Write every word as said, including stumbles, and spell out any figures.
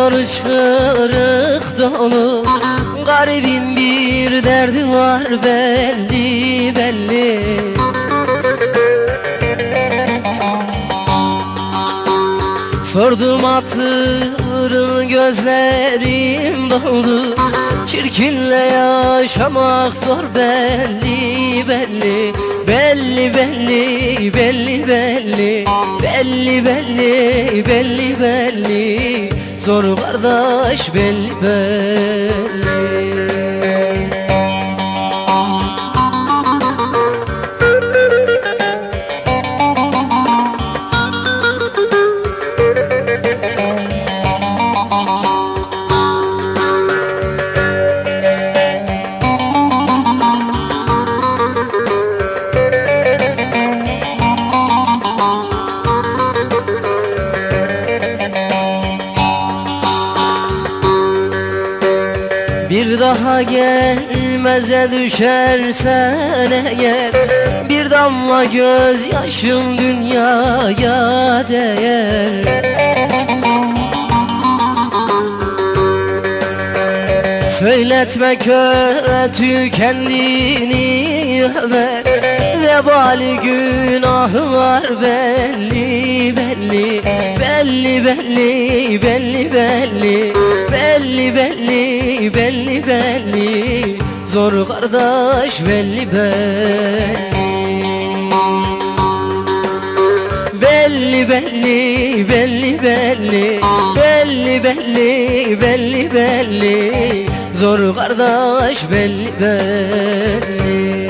zor çığırık dolu, garibin bir derdi var belli belli. Sordum hatırın, gözlerim doldu. Çirkinle yaşamak zor belli belli. Belli belli belli belli. Belli belli belli belli. Zor kardeş belli belli. Bir daha gelmeze düşersen eğer, bir damla gözyaşım dünyaya değer. Söyletme kötü kendini över, vebali günahı var belli belli. Belli belli belli belli. Belli belli belli belli. Zor kardeş belli belli. Belli belli belli belli. Belli belli belli belli. Zor kardeş belli belli.